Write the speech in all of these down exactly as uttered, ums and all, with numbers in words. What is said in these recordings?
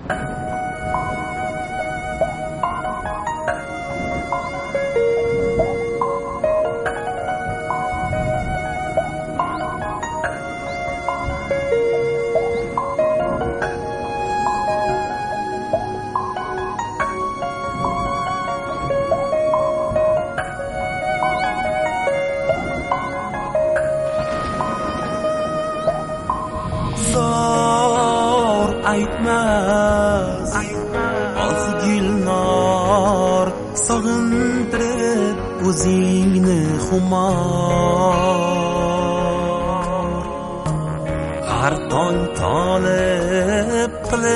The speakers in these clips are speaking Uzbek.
Zor aytmas oq gulnor sog'intirib o'zingni xumor har tong tolib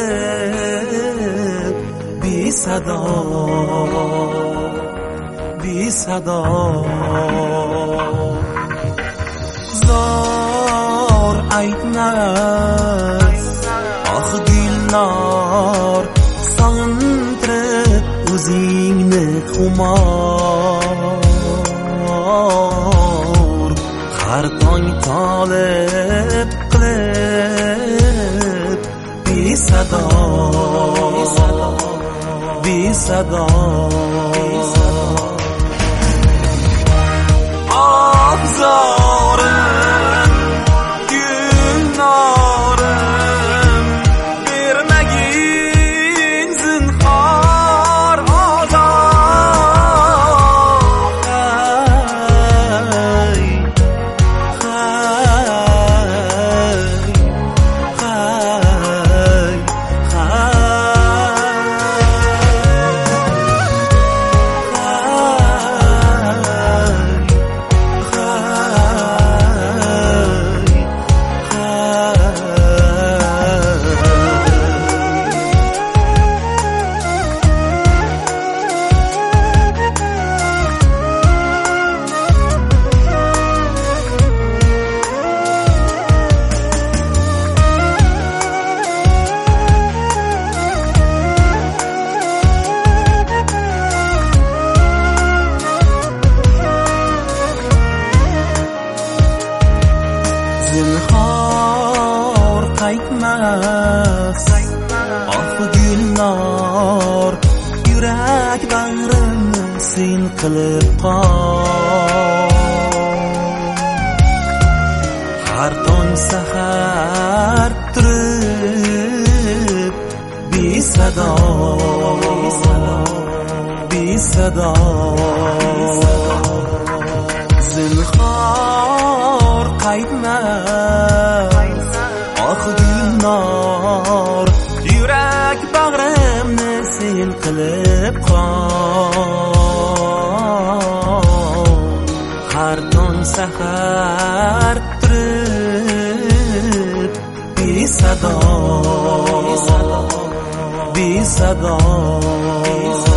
qilib besado besado zor aytmas oq gulnor sog'intirib o'zingni xumor har tong tolib qilib besado besado obzorim gulnorim bermagin zinhor ozor hay hay zinhor qaytmas oq gulnor yurak bag'rimni sen qilib qol har tong sahar turib besado besado zinhor qaytmas oq gulnor yurak bag'rimni sen qilib qol har tong sahar turib besado besado